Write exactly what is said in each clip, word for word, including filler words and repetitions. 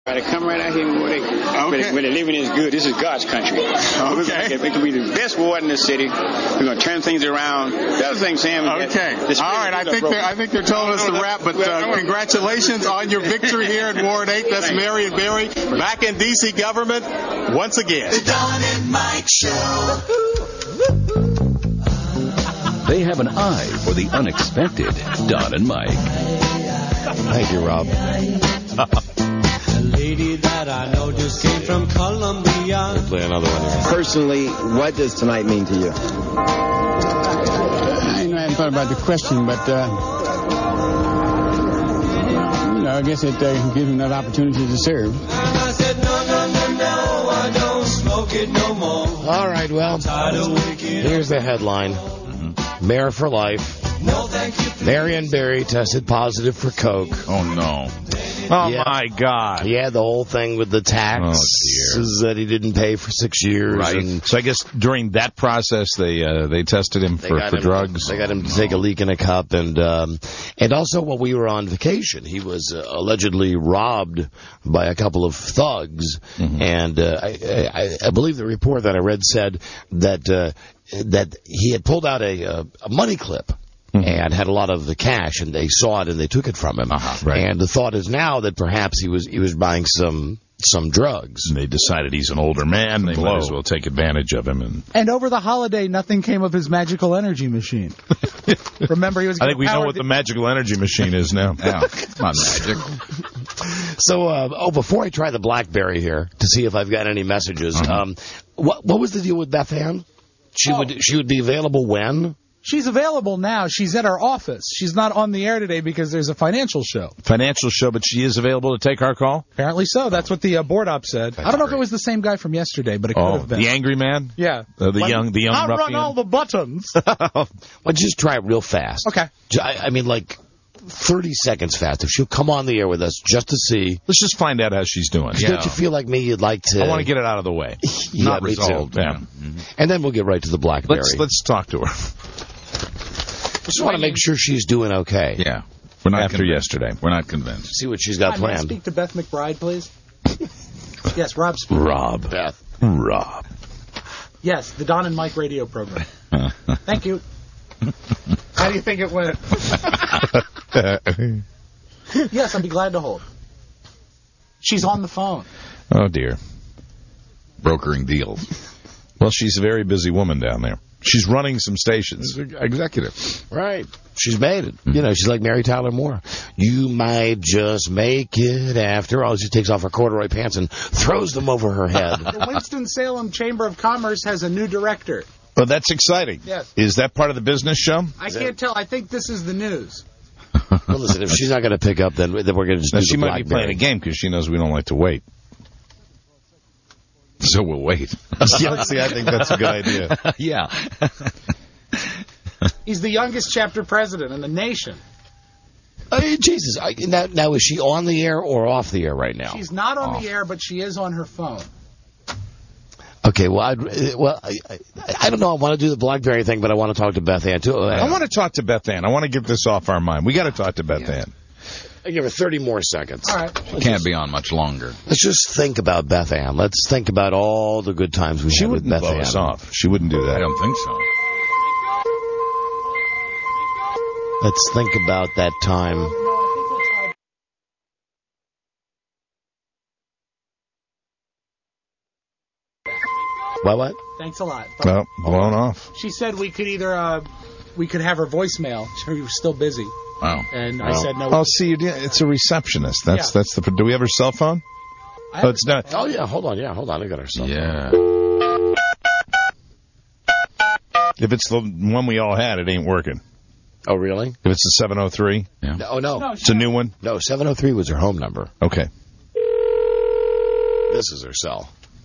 To come right out here where they, okay. where, they, where they're living is good. This is God's country. Okay. It could be the best ward in the city. We're going to turn things around. The other thing, Sam. Okay. All right. I think they're, I think they're telling us to wrap. But uh, congratulations on your victory here in Ward eight. That's Marion Barry back in D C government once again. The Don and Mike Show. They have an eye for the unexpected. Don and Mike. Thank you, Rob. Lady that I know just came from Colombia. We'll play another one here. Personally, what does tonight mean to you? I, know I haven't thought about the question, but uh, you know, I guess it uh, gives me another opportunity to serve. And I said, no, no, no, no, I don't smoke it no more. All right, well, here's the headline. Mayor for life. No, thank you. Marion Barry tested positive for coke. Oh, no. Oh, yeah. my God. He had the whole thing with the taxes oh, that he didn't pay for six years. Right. And so I guess during that process, they uh, they tested him for, for him, drugs. They got him to take a leak in a cup. And um, and also while we were on vacation, he was uh, allegedly robbed by a couple of thugs. Mm-hmm. And uh, I, I, I believe the report that I read said that, uh, that he had pulled out a, a money clip. Mm-hmm. And had a lot of the cash, and they saw it and they took it from him. Uh-huh, right. And the thought is now that perhaps he was he was buying some some drugs. And they decided he's an older man. They might as well take advantage of him. And and over the holiday, nothing came of his magical energy machine. Remember, he was. I think we know what the magical energy machine is now. Yeah, it's not magic. So, uh, oh, before I try the BlackBerry here to see if I've got any messages, uh-huh. um, what what was the deal with Beth Ann? She oh. would she would be available when? She's available now. She's at our office. She's not on the air today because there's a financial show. Financial show, but she is available to take our call? Apparently so. That's what the uh, board op said. That's I don't know great. if it was the same guy from yesterday, but it could oh, have been. The angry man? Yeah. Uh, the when, young the young I'll ruffian? run all the buttons. Well, just try it real fast. Okay. I, I mean, like thirty seconds fast. If she'll come on the air with us just to see. Let's just find out how she's doing. Yeah. Don't you feel like me? You'd like to. I want to get it out of the way. Yeah, not me resolved. Too. Yeah. Mm-hmm. And then we'll get right to the BlackBerry. Let's, let's talk to her. I just want to make sure she's doing okay. Yeah. We're not After convinced. yesterday. We're not convinced. See what she's got Hi, planned. May I speak to Beth McBride, please? Yes, Rob speaking. Rob. Beth. Rob. Yes, the Don and Mike radio program. Thank you. How do you think it went? Yes, I'd be glad to hold. She's on the phone. Oh, dear. Brokering deals. Well, she's a very busy woman down there. She's running some stations. Executive. Right. She's made it. Mm-hmm. You know, she's like Mary Tyler Moore. You might just make it after all. She takes off her corduroy pants and throws them over her head. The Winston-Salem Chamber of Commerce has a new director. Oh, that's exciting. Yes. Is that part of the business show? I can't tell. I think this is the news. Well, listen, if she's not going to pick up, then, then we're going to just now, do she the might be playing a game because she knows we don't like to wait. So we'll wait. Yeah, see, I think that's a good idea. Yeah. He's the youngest chapter president in the nation. Uh, Jesus. I, now, now, is she on the air or off the air right now? She's not on off. the air, but she is on her phone. Okay, well, I'd, well, I, I, I don't know. I want to do the BlackBerry thing, but I want to talk to Beth Ann, too. I want to talk to Beth Ann. I want to get this off our mind. We got to talk to Beth yeah. Ann. I give her thirty more seconds. All right. She can't be on much longer. Let's just think about Beth Ann. Let's think about all the good times we she had with Beth blow Ann. Us off. She wouldn't do that. I don't think so. Let's think about that time. What, what? Thanks a lot. Well, blown off. She said we could either, uh, we could have her voicemail. She was still busy. Wow. And wow. I said no. Oh, see, it's a receptionist. That's yeah. that's the. Do we have her cell phone? I oh, it's not. Oh, yeah, hold on. Yeah, hold on. I got her cell phone. Yeah. If it's the one we all had, it ain't working. Oh, really? If it's the seven oh three? Yeah. No, oh, no. no it's a new one? No, seven oh three was her home number. Okay. This is her cell.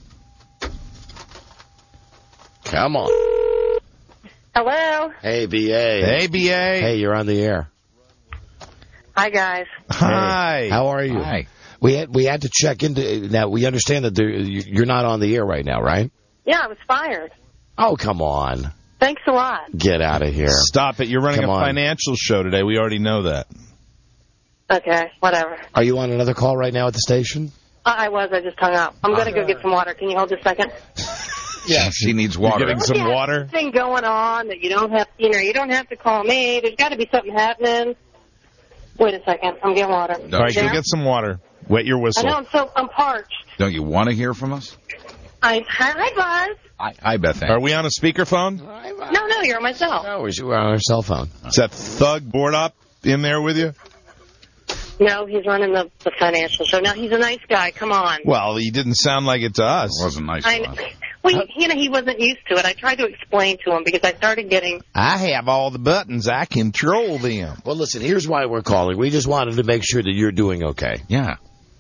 Come on. Hello. Hey, B A. Hey, B A. Hey, you're on the air. Hi, guys. Hi. Hey, how are you? Hi. We had, we had to check into... Now, we understand that there, you're not on the air right now, right? Yeah, I was fired. Oh, come on. Thanks a lot. Get out of here. Stop it. You're running Come a on. financial show today. We already know that. Okay, whatever. Are you on another call right now at the station? I was. I just hung up. I'm going to go get some water. Can you hold just a second? Yeah, she needs water. You're getting some yeah, water? Thing going on that you don't have, you know, you don't have to call me. There's got to be something happening. Wait a second. I'm getting water. All right, go get some water. Wet your I whistle. know. I'm so I'm parched. Don't you want to hear from us? I hi Buzz. Hi, hi Beth Ann. Are we on a speakerphone? No, no, you're on my cell. No, we're on our cell phone. Is that thug board up in there with you? No, he's running the, the financial show. Now, he's a nice guy. Come on. Well, he didn't sound like it to us. It wasn't nice I, to us. well, he, you know, he wasn't used to it. I tried to explain to him because I started getting... I have all the buttons. I control them. Well, listen, here's why we're calling. We just wanted to make sure that you're doing okay. Yeah.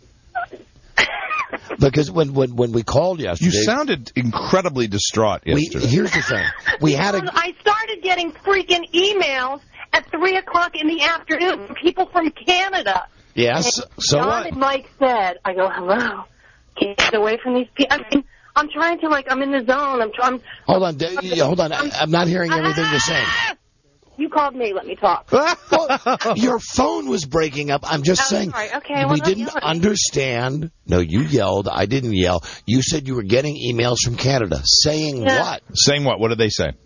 Because when, when, when we called yesterday... You sounded incredibly distraught we, yesterday. Here's the thing. We had a... I started getting freaking emails at three o'clock in the afternoon from people from Canada. Yes, and so John what? and Mike said, I go, hello, can't get away from these people. I mean, I'm trying to, like, I'm in the zone. I'm trying. Hold on, d- yeah, hold on. I, I'm not hearing everything you're saying. You called me. Let me talk. Well, your phone was breaking up. I'm just Oh, saying. sorry. Okay, well, we I'm didn't yelling. understand. No, you yelled. I didn't yell. You said you were getting emails from Canada. Saying Yeah. what? Saying what? What did they say?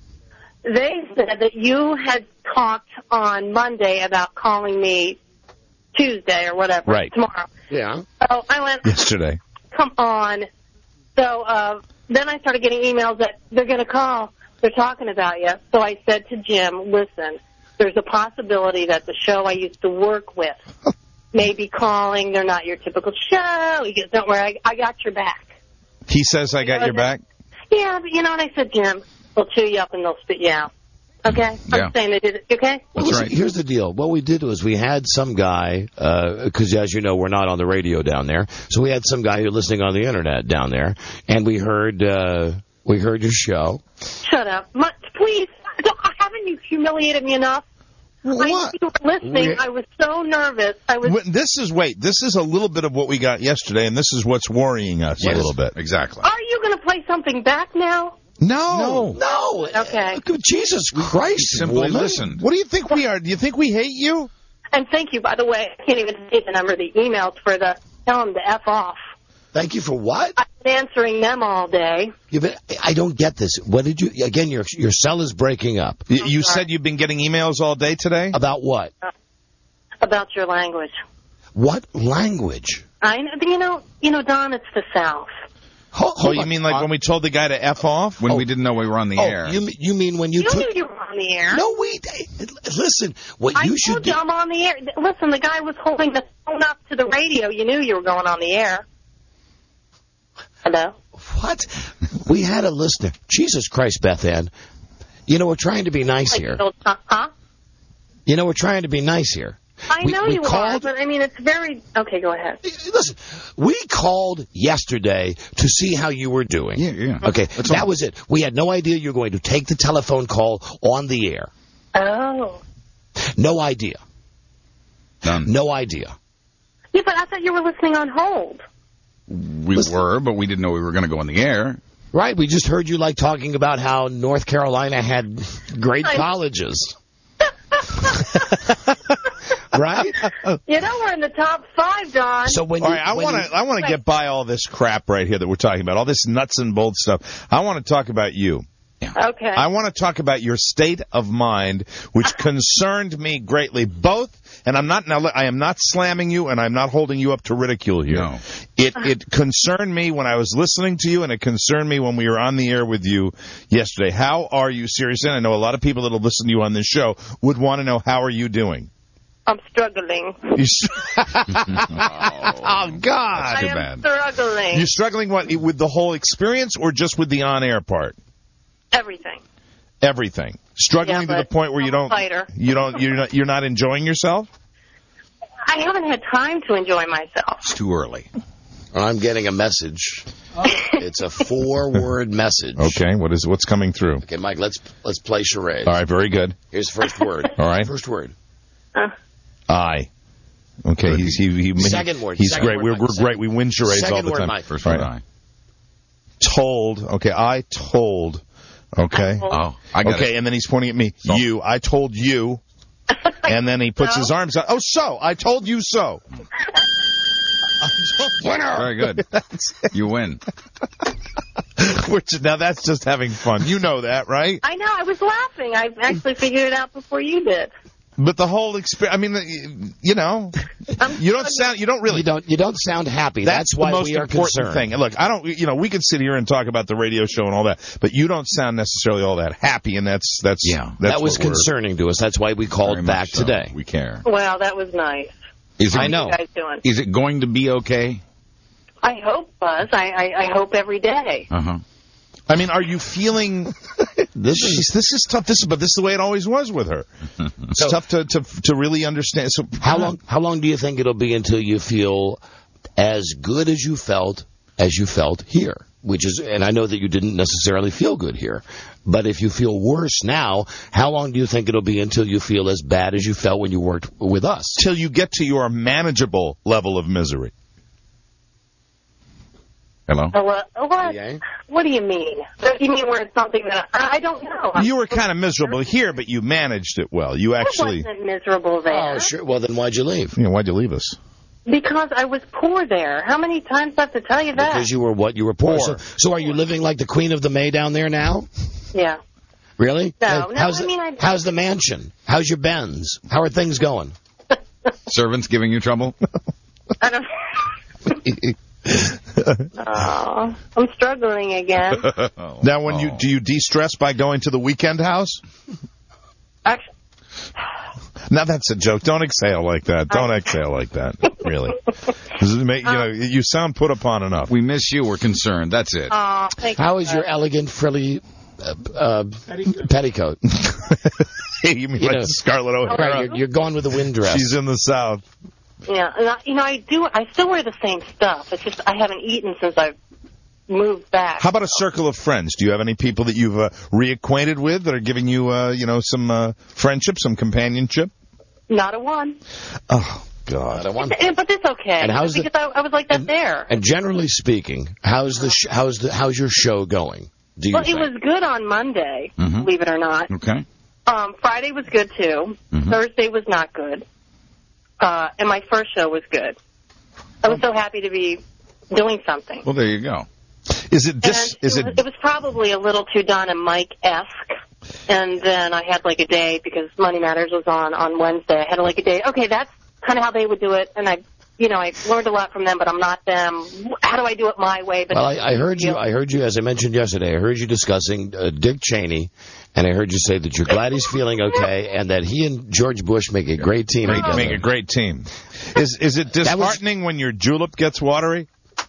They said that you had talked on Monday about calling me Tuesday or whatever, Right. tomorrow. Yeah. So I went, Yesterday. come on. So uh, then I started getting emails that they're going to call. They're talking about you. So I said to Jim, listen, there's a possibility that the show I used to work with may be calling. They're not your typical show. He goes, don't worry, I, I got your back. He says I got your back? Yeah, but you know what I said, Jim? They'll chew you up and they'll spit you out. Okay? Yeah. I'm saying they did it. Okay? Well, listen, here's the deal. What we did was we had some guy, because as you know, we're not on the radio down there, so we had some guy who was listening on the internet down there, and we heard uh, we heard your show. Shut up. My, please, don't, haven't you humiliated me enough? What? I knew you were listening. We- I was so nervous. I was. Wait, This is, wait, this is a little bit of what we got yesterday, and this is what's worrying us Yes, a little bit. Exactly. Are you going to play something back now? No. No. Okay. Uh, Jesus Christ, Simply woman. listened. What do you think we are? Do you think we hate you? And thank you, by the way. I can't even say the number of the emails for the tell them to F off. Thank you for what? I've been answering them all day. You've been, I don't get this. What did you? Again, your your cell is breaking up. You, you said you've been getting emails all day today? About what? About your language. What language? I know, you know, you know, Don, it's the South. Hold, Oh, you mean like when we told the guy to F off? When Oh. we didn't know we were on the Oh, air. you mean- you mean when you You took? knew you were on the air. No, we listen. What I you told should you do. I'm on the air. Listen, the guy was holding the phone up to the radio. You knew you were going on the air. Hello? What? We had a listener. Jesus Christ, Beth Ann. You know, we're trying to be nice Like, here. uh, huh? You know, we're trying to be nice here. I We- know we you are, called- but I mean, it's very... Okay, go ahead. Listen, we called yesterday to see how you were doing. Yeah, yeah. Okay, That's that all. was it. We had no idea you were going to take the telephone call on the air. Oh. No idea. None. No idea. Yeah, but I thought you were listening on hold. We Listen. were, but we didn't know we were going to go on the air. Right, we just heard you like talking about how North Carolina had great I- colleges. Right? You know, we're in the top five, Don. So when All you, right, I when want you- to I want to get by all this crap right here that we're talking about, all this nuts and bolts stuff. I want to talk about you. Okay. I want to talk about your state of mind, which concerned me greatly. Both, and I'm not now. I am not slamming you, and I'm not holding you up to ridicule here. No. It it concerned me when I was listening to you, and it concerned me when we were on the air with you yesterday. How are you, seriously? And I know a lot of people that will listen to you on this show would want to know how are you doing. I'm struggling. You s- Oh, oh God! too I am bad. struggling. You're struggling what with the whole experience, or just with the on-air part? Everything. Everything. Struggling Yeah, to the but point where you I'm a don't, fighter. you don't, you're not, you're not enjoying yourself. I haven't had time to enjoy myself. It's too early. I'm getting a message. It's a four-word message. Okay, what is what's coming through? Okay, Mike, let's let's play charades. All right, very good. Here's the first word. All right. First word. Uh, I. Okay, he's he, he Second word. He's Second great. word, we're Mike. we're Second- great. We win charades second all the word, time. Mike. First Right. word I. Told. Okay, I told. Okay. Oh, I got Okay, it. and then he's pointing at me. So- You. I told you. And then he puts No. his arms out. Oh, so I told you so. Winner. Very good. You win. Which, now that's just having fun. You know that, right? I know. I was laughing. I actually figured it out before you did. But the whole experience, I mean, you know, you don't sound, you don't really. You don't, you don't sound happy. That's, That's why the most we are important concerned. thing. And look, I don't, you know, we could sit here and talk about the radio show and all that, but you don't sound necessarily all that happy, and that's, that's, yeah, that's that was what we're- concerning to us. That's why we called Very back much so. today. We care. Well, that was nice. Is it, I know. What are you guys doing? Is it going to be okay? I hope, Buzz. I, I, I hope every day. Uh-huh. I mean, are you feeling this is this is tough? This is but this is the way it always was with her. It's So- tough to, to to really understand. So How long, how long do you think it'll be until you feel as good as you felt as you felt here? Which is, and I know that you didn't necessarily feel good here, but if you feel worse now, how long do you think it'll be until you feel as bad as you felt when you worked with us? till you get to your manageable level of misery? Hello? Hello? What? Yeah. What do you mean? You mean where it's something that I, I don't know? You were kind of miserable here, but you managed it well. You actually. I wasn't miserable there. Oh, sure. Well, then why'd you leave? You know, why'd you leave us? Because I was poor there. How many times do I have to tell you that? Because you were what? You were poor. Poor. So, so are you living like the Queen of the May down there now? Yeah. Really? No, Uh, no, how's I the, mean, I- how's the mansion? How's your Benz? How are things going? Servants giving you trouble? I don't. Oh, I'm struggling again. Now, when you Oh. do you de-stress by going to the weekend house? Actually, Now that's a joke. Don't exhale like that. Don't exhale like that. Really. This is ma- you know, you sound put upon enough. We miss you. We're concerned. That's it. oh, thank How you. is your elegant frilly uh, uh, petticoat? You mean You like know- Scarlett O'Hara? Right, you're, you're going with the wind dress. She's in the South. Yeah, and I, you know, I do. I still wear the same stuff. It's just I haven't eaten since I've moved back. How about a circle of friends? Do you have any people that you've uh, reacquainted with that are giving you, uh, you know, some uh, friendship, some companionship? Not a one. Oh, God. I want- Yeah, but it's okay. And how's the- because I, I was like that there. And generally speaking, how's the sh- how's the how's your show going? Do you Well, it think? was good on Monday, Mhm. believe it or not. Okay. Um, Friday was good too. Mhm. Thursday was not good. Uh, and my first show was good. I was so happy to be doing something. Well, there you go. Is it dis- And is it, it was, it was probably a little too Don and Mike-esque. And then I had like a day because Money Matters was on on Wednesday. I had like a day. Okay, that's kind of how they would do it. And I, you know, I learned a lot from them, but I'm not them. How do I do it my way? But Well, I, I heard you. I heard you, as I mentioned yesterday. I heard you discussing uh, Dick Cheney, and I heard you say that you're glad he's feeling okay, and that he and George Bush make a great team make, together. make a great team? Is is it That was- disheartening when your julep gets watery?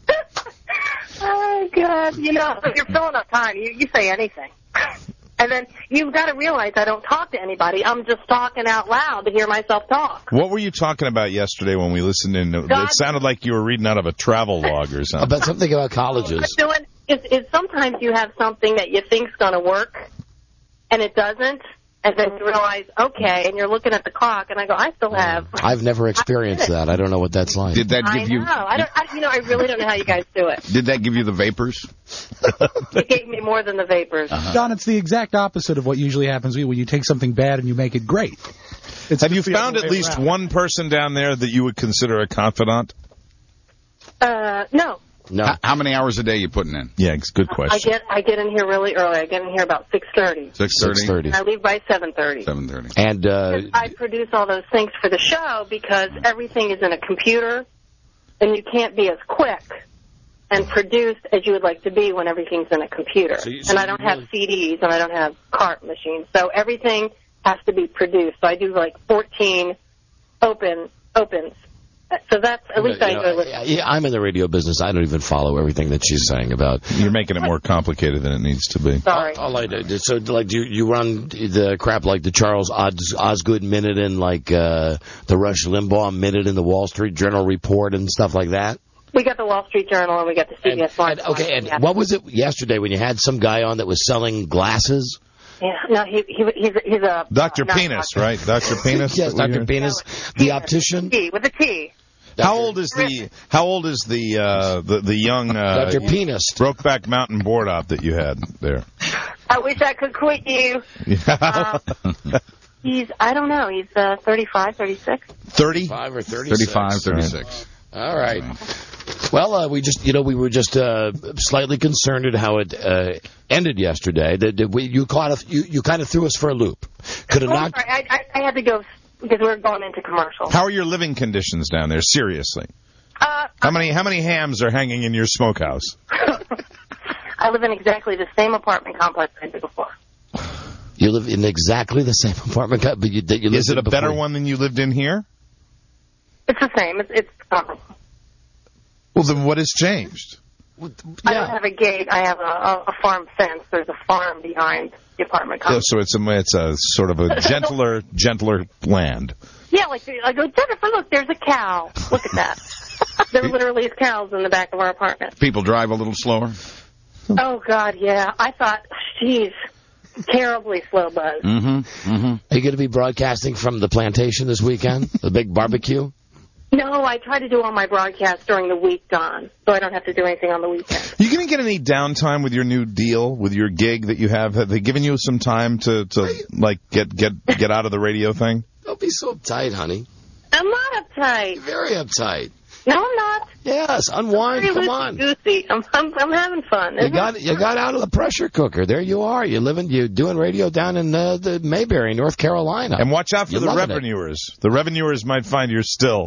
Oh, God. You know, if you're filling up time, you, you say anything. And then you've got to realize I don't talk to anybody. I'm just talking out loud to hear myself talk. What were you talking about yesterday when we listened in? God. It sounded like you were reading out of a travel log or something. About something about colleges. Doing is, is sometimes you have something that you think's going to work, and it doesn't, and then you realize, okay, and you're looking at the clock, and I go, I still have. I've never experienced that. I don't know what that's like. Did that I give know. you? I don't. I, you know, I really don't know how you guys do it. Did that give you the vapors? It gave me more than the vapors. Don, it's the exact opposite of what usually happens when you take something bad and you make it great. It's Have you the found other at way least around. one person down there that you would consider a confidant? Uh, no. No. H- How many hours a day you putting in? Yeah, it's a good I question. get I get in here really early. I get in here about six thirty. Six thirty. six thirty. And I leave by seven thirty. Seven thirty. And uh, I produce all those things for the show because everything is in a computer, and you can't be as quick and produced as you would like to be when everything's in a computer. So you- so and I you don't really- have C Ds, and I don't have cart machines, so everything has to be produced. So I do like fourteen open opens. So that's at least you I know, enjoy listening. yeah, I'm in the radio business. I don't even follow everything that she's saying about. You're making it more complicated than it needs to be. Sorry. All I do, so like, do you, you run the crap like the Charles Os, Osgood Minute and like uh, the Rush Limbaugh Minute and the Wall Street Journal Report and stuff like that? We got the Wall Street Journal and we got the C B S And, Market. okay, and what was it yesterday when you had some guy on that was selling glasses? Yeah, no, he, he he's a, he's a Doctor not Penis, doctor. right? Doctor Penis? Yes, Doctor Penis, the optician. T with a T. How old is the How old is the uh, the the young uh, Doctor Penis. Brokeback Mountain board op that you had there? I wish I could quit you. Uh, he's, I don't know, he's uh, thirty-five, thirty-six. Thirty? Five or thirty-six. Thirty-five, thirty-six. All right. Well, uh, we just, you know, we were just uh, slightly concerned at how it uh, ended yesterday. Did, did we, you caught us, you, you kind of threw us for a loop. Could have Oh, knocked. sorry. I, I, I had to go because we were going into commercial. How are your living conditions down there? Seriously. Uh, How many how many hams are hanging in your smokehouse? I live in exactly the same apartment complex I did before. You live in exactly the same apartment, but you, that you lived Is it in a better before. one than you lived in here? It's the same. It's, it's comparable. Well, then what has changed? I don't have a gate. I have a, a, a farm fence. There's a farm behind the apartment So, complex. so it's a it's a sort of a gentler gentler land. Yeah, like I go, Jennifer, look, there's a cow. Look at that. There literally is cows in the back of our apartment. People drive a little slower. Oh, God, yeah. I thought, geez, terribly slow buzz. Mm-hmm. Mm-hmm. Are you going to be broadcasting from the plantation this weekend? The big barbecue? No, I try to do all my broadcasts during the week, Don, so I don't have to do anything on the weekend. You going to get any downtime with your new deal, with your gig that you have? Have they given you some time to, to like get get get out of the radio thing? Don't be so uptight, honey. I'm not uptight. Very uptight. No, I'm not. Yes, unwind. Very Come on. loosey-goosey. I'm, I'm, I'm having fun. You isn't got it? you got out of the pressure cooker. There you are. You're living. You're doing radio down in uh, the Mayberry, North Carolina. And watch out for You're the loving it. revenuers. The revenuers might find you're still.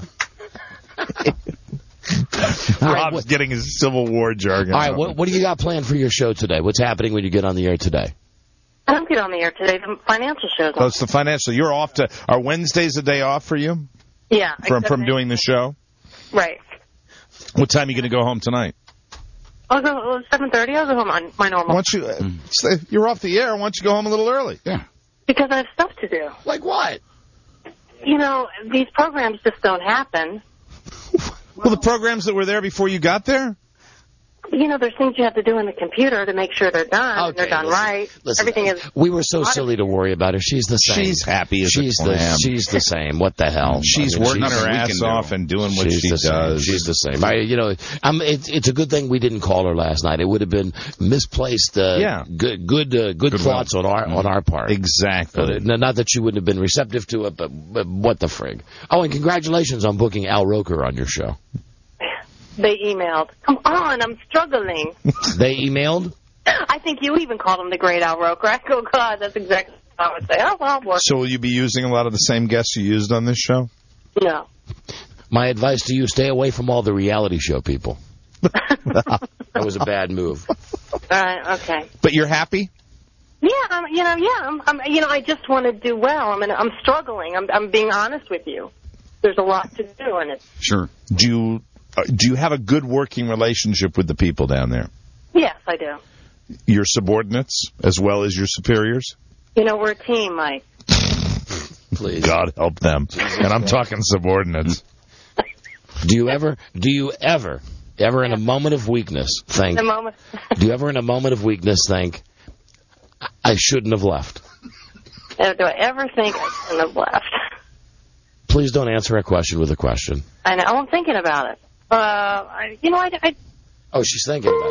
Rob's right, what- getting his Civil War jargon. All right, out. what, what do you got planned for your show today? What's happening when you get on the air today? I don't get on the air today. The financial show's Oh, on. it's the financial. You're off to. Are Wednesdays a day off for you Yeah. from except from I- doing the show? Right. What time are you going to go home tonight? I'll go seven thirty. I'll go home on my Why normal. don't you? Uh, stay- you're off the air. Why don't you go home a little early? Yeah. Because I have stuff to do. Like what? You know, these programs just don't happen. Well, the programs that were there before you got there. You know, there's things you have to do in the computer to make sure they're done. and they're done listen, right. listen, Everything is. We were so silly to worry about her. She's the same. She's happy as a she's clam. the she's the same. What the hell? She's I mean, working she's- her we ass can off do. and doing what she's she the same. does. She's the same. I, you know, I'm, it, it's a good thing we didn't call her last night. It would have been misplaced. Uh, Yeah. Good, good, uh, good, Good thoughts on our on our part. Exactly. Uh, not that she wouldn't have been receptive to it, but, but what the frig? Oh, and congratulations on booking Al Roker on your show. They emailed. Come on, I'm struggling. They emailed. I think you even called him the Great Al Roker. I go, God, that's exactly what I would say. Oh, well, work. So will you be using a lot of the same guests you used on this show? No. My advice to you: stay away from all the reality show people. That was a bad move. All right, okay. But you're happy? Yeah, I'm, you know, yeah, I'm, I'm, you know, I just want to do well. I mean, I'm struggling. I'm, I'm being honest with you. There's a lot to do, and it's, Sure. Do you uh, do you have a good working relationship with the people down there? yes, I do. Your subordinates as well as your superiors? You know, we're a team, Mike. Please. God help them. And I'm talking subordinates. Do you ever? Do you ever? Ever in a moment of weakness think? The moment. Do you ever in a moment of weakness think, I- I shouldn't have left? Do I ever think I shouldn't have left? Please don't answer a question with a question. I know. I'm thinking about it. Uh, I, you know, I, I, Oh, she's thinking about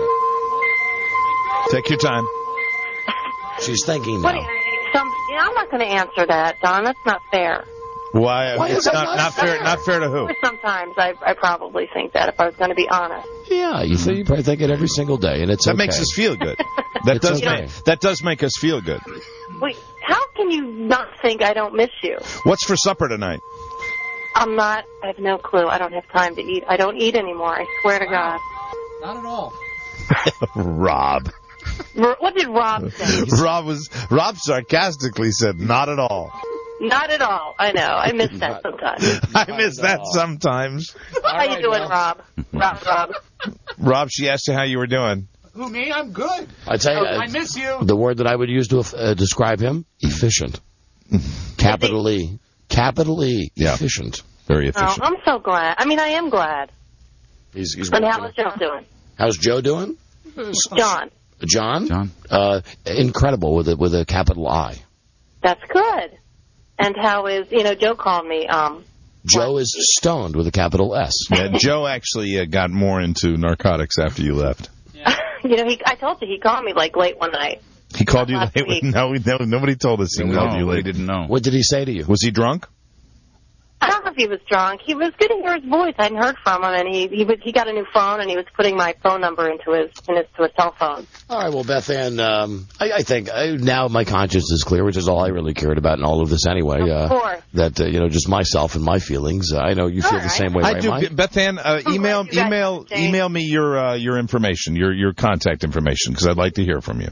it. Take your time. She's thinking what, now. some, you know, I'm not going to answer that, Don. That's not fair. Why? Why is it's that not, not not fair. fair? Not fair to who? Sometimes I, I probably think that if I was going to be honest. Yeah, you, think, you probably think it every single day, and it's That okay. makes us feel good. That It's does okay. make that does make us feel good. Wait, how can you not think I don't miss you? What's for supper tonight? I'm not. I have no clue. I don't have time to eat. I don't eat anymore. I swear to God. Not at all. Rob. R- What did Rob say? Rob was Rob sarcastically said, "Not at all." Not at all. I know. I miss that sometimes. I miss that sometimes. How you doing, Rob? Rob, Rob. Rob, she asked you how you were doing. Who, me? I'm good. I tell you, I uh, miss you. the word that I would use to uh, describe him: efficient. Capital E. Capital E. Yeah. Efficient. Very Oh, efficient. I'm so glad. I mean, I am glad. He's, he's And working. how's Joe doing? How's Joe doing? John. John? John? Uh, incredible with a, with a capital I. That's good. And how is, you know, Joe called me, um, Joe is stoned with a capital S. Yeah, Joe actually uh, got more into narcotics after you left. you know, he, I told you, he called me like late one night. He called you Last late. week. No, no, nobody told us he called you No, we late. didn't know. What did he say to you? Was he drunk? I don't have if he was drunk. He was good to hear his voice. I hadn't heard from him, and he he was he got a new phone, and he was putting my phone number into his in his to his cell phone. All right, well, Beth Ann, um, I, I think I, now my conscience is clear, which is all I really cared about in all of this anyway. Of uh, course. That uh, you know, just myself and my feelings. Uh, I know you feel All the right. same way, I right, do. Mike? Beth Ann, uh, email glad you guys email understand. email me your uh, your information, your your contact information, because I'd like to hear from you.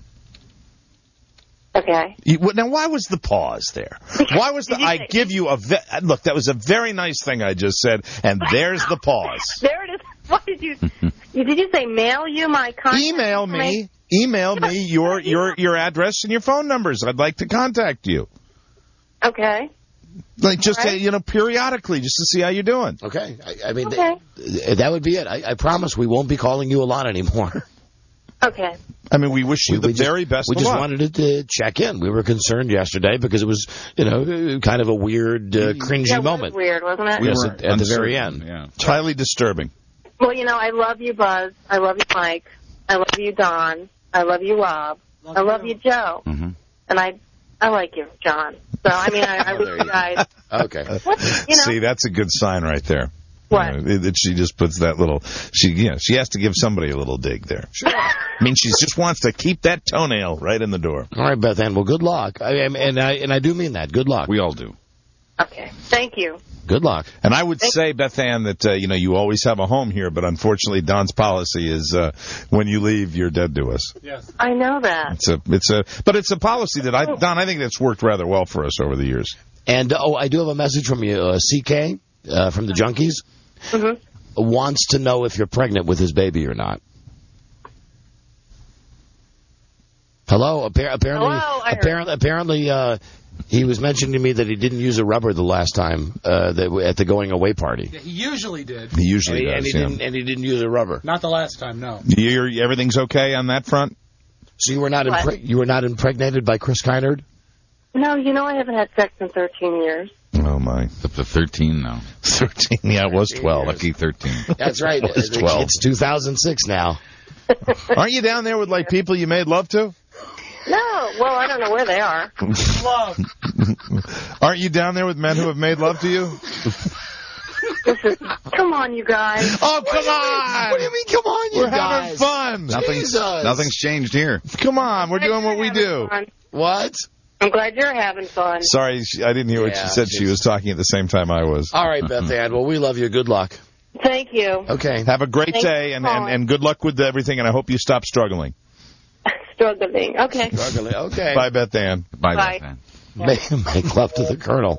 Okay. You, what- now, why was the pause there? Why was the? Did you I say- give you a ve- look. That was a very nice thing I just said, and there's the pause. There it is. What did you? you did you say mail you my contact? Email information? me, email me your your your address and your phone numbers. I'd like to contact you, Okay. like just All right. uh, you know periodically, just to see how you're doing. Okay, I, I mean, Okay. th- that would be it. I, I promise we won't be calling you a lot anymore. Okay. I mean, we wish you We- the we just- very best. We of just luck. wanted to check in. We were concerned yesterday because it was, you know, kind of a weird, uh, cringy Yeah, it was moment. weird, wasn't it? We Yes, were at- at the very uncertain, end. Yeah. It's highly disturbing. Well, you know, I love you, Buzz. I love you, Mike. I love you, Don. I love you, Rob. Love I love you. you, Joe. Mm-hmm. And I, I like you, John. So I mean, I, I wish There you you guys. Okay. What, you know, See, that's a good sign right there. What? You know, that she just puts that little. She, you know, she has to give somebody a little dig there. I mean, she just wants to keep that toenail right in the door. All right, Beth Ann. Well, good luck. I, am- and I and I do mean that. Good luck. We all do. Okay. Thank you. Good luck. And I would say, Beth Ann, that uh, you know you always have a home here, but unfortunately, Don's policy is uh, when you leave, you're dead to us. Yes. I know that. It's a, it's a, but it's a policy that I, Don, I think that's worked rather well for us over the years. And oh, I do have a message from you, uh, C K, uh, from the Junkies. Mm-hmm. Wants to know if you're pregnant with his baby or not. Hello. Appar- apparently, Hello, I heard. apparently, apparently, uh, he was mentioning to me that he didn't use a rubber the last time uh, that, at the going away party. Yeah, he usually did. He usually and he, does. and he yeah. didn't, and he didn't use a rubber. Not the last time, no. You're, everything's okay on that front. So you were not What? impre- you were not impregnated by Chris Kynard? No, you know I haven't had sex in thirteen years. Oh my, It's up to thirteen now. thirteen. Yeah, it was twelve. Lucky thirteen. That's right. It was twelve. It's two thousand six now. Aren't you down there with like people you made love to? No, well, I don't know where they are. Love. Aren't you down there with men who have made love to you? Listen, come on, you guys. Oh, come on! What do you mean? Come on, you We're guys. having fun. Nothing's, Jesus. nothing's changed here. Come on, we're doing what we do. Fun. What? I'm glad you're having fun. Sorry, she- I didn't hear what Yeah, she said. She she's- was talking at the same time I was. All right, Beth Ann. Well, we love you. Good luck. Thank you. Okay. Have a great Thanks day, for and, and, calling. and good luck with everything, and I hope you stop struggling. Struggling. Okay. Struggling. Okay. Bye, Beth Ann. Bye, Bye. Beth Ann. Make, make love to the Colonel.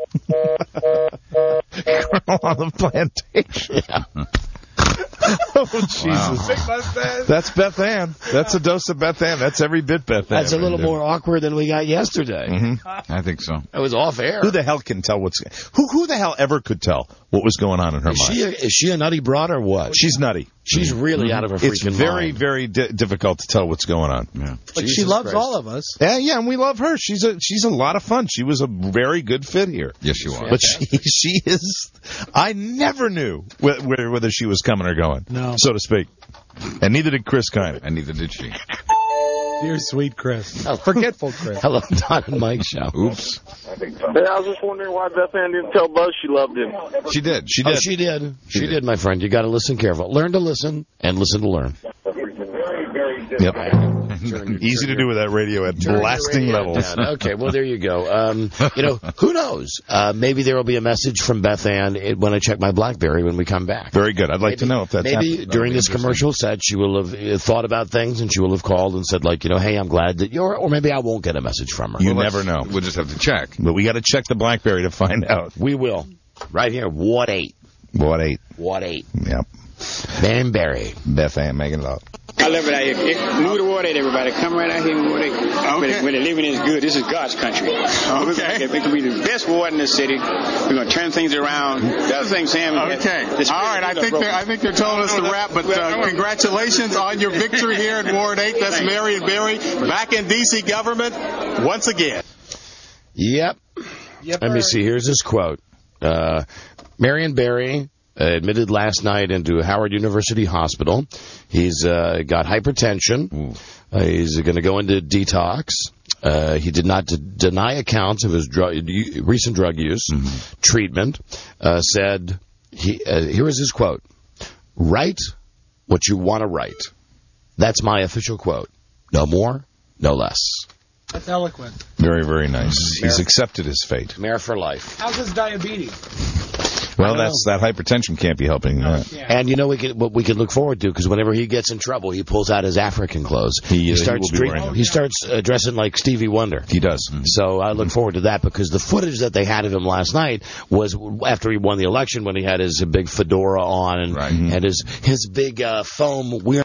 Colonel on the plantation. Yeah. Oh, Jesus. That's Beth Ann. That's a dose of Beth Ann. That's every bit Beth Ann. That's a little more awkward than we got yesterday. Mm-hmm. I think so. It was off air. Who the hell can tell what's... Who who the hell ever could tell what was going on in her Is mind? she a, is she a nutty broad or what? She's nutty. She's really out of her freaking It's very, mind. very di- difficult to tell what's going on. Yeah. But she Jesus loves Christ. all of us. Yeah, yeah, and we love her. She's a she's a lot of fun. She was a very good fit here. Yes, you are. But she she is. I never knew wh- whether whether she was coming or going, No. so to speak. And neither did Chris Kiner. And neither did she. Dear sweet Chris. Forgetful Chris. Hello, Don and Mike show. Oops. Hey, I was just wondering why Beth Ann didn't tell Buzz she loved him. She did. She Oh, did. she did. She, She did. did. my friend. You got to listen careful. Learn to listen and listen to learn. Yep. Easy to do with that radio at Turn your blasting radio levels. down. Okay, well, there you go. Um, you know, who knows? Uh, maybe there will be a message from Beth Ann when I check my BlackBerry when we come back. Very good. I'd like maybe, to know if that's maybe happening. during be this interesting. commercial set she will have uh, thought about things and she will have called and said, like, you know, hey, I'm glad that you're, or maybe I won't get a message from her. You Well, never let's- know. We'll just have to check. But we got to check the BlackBerry to find out. We will. Right here. What eight? What eight? What eight? Yep. Banberry. Beth Ann making it up. I love it out here. It, move to Ward eight, everybody. Come right out here and Ward eight. Okay. Where, the, where the living is good. This is God's country. So we're gonna, it can be the best ward in the city. We're going to turn things around. The other thing, Sam. Okay. All right. I think they're, I think they're telling us to wrap, but uh, congratulations on your victory here in Ward eight. That's Marion Barry back in D C government once again. Yep. Yep, Let me see. Here's his quote. Uh, Marion Barry uh, admitted last night into Howard University Hospital. He's uh, got hypertension. Uh, he's going to go into detox. Uh, he did not d- deny accounts of his drug, recent drug use, mm-hmm. treatment. Uh, said, he, uh, here is his quote, "Write what you want to write." That's my official quote. No more, no less. That's eloquent. Very, very nice. Mayor. He's accepted his fate. Mayor for life. How's his diabetes? Well, that's that hypertension can't be helping no, that. Yeah. And you know we can, what we can look forward to, because whenever he gets in trouble, he pulls out his African clothes. He, uh, he starts he, drink, he starts uh, dressing like Stevie Wonder. He does. Mm-hmm. So I look forward to that, because the footage that they had of him last night was after he won the election, when he had his big fedora on and right. had his his big uh, foam weird.